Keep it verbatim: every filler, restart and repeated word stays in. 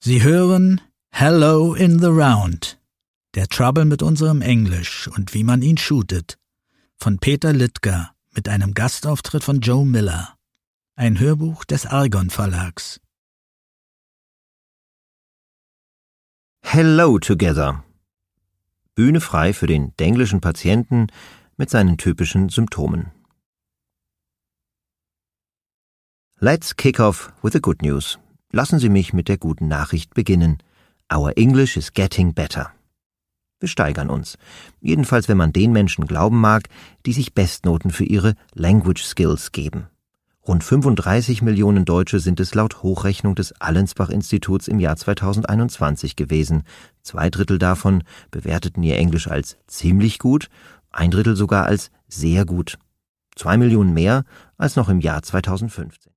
Sie hören Hello in the Round, der Trouble mit unserem Englisch und wie man ihn shootet, von Peter Littger mit einem Gastauftritt von Joe Miller. Ein Hörbuch des Argon Verlags. Hello together. Bühne frei für den denglischen Patienten mit seinen typischen Symptomen. Let's kick off with the good news. Lassen Sie mich mit der guten Nachricht beginnen. Our English is getting better. Wir steigern uns. Jedenfalls, wenn man den Menschen glauben mag, die sich Bestnoten für ihre Language Skills geben. Rund fünfunddreißig Millionen Deutsche sind es laut Hochrechnung des Allensbach-Instituts im Jahr zweitausendeinundzwanzig gewesen. Zwei Drittel davon bewerteten ihr Englisch als ziemlich gut, ein Drittel sogar als sehr gut. Zwei Millionen mehr als noch im Jahr zweitausendfünfzehn.